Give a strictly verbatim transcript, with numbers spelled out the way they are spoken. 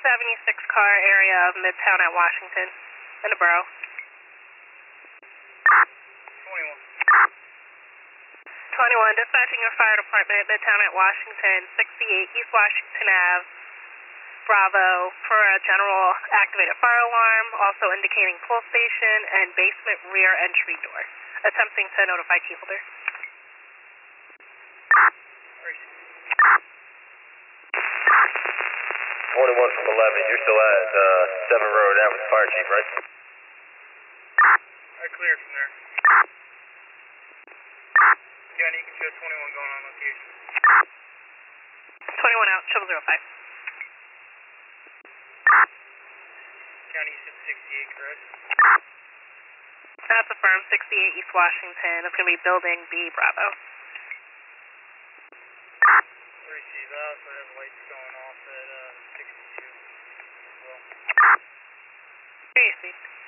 seventy-six car area of Midtown at Washington, in the borough. twenty-one. twenty-one, dispatching your fire department, Midtown at Washington, sixty-eight East Washington Avenue, Bravo, for a general activated fire alarm, also indicating pull station and basement rear entry door. Attempting to notify key holder. twenty-one from eleven, you're still at uh, seven Road out with the fire chief, right? I cleared from there. County, you can show twenty-one going on location. twenty-one out, triple zero five. County, you said sixty-eight, correct? That's affirmed, sixty-eight East Washington. It's going to be building B, Bravo. Receive, I also have lights going off at uh, sixty-two as well. Very sweet.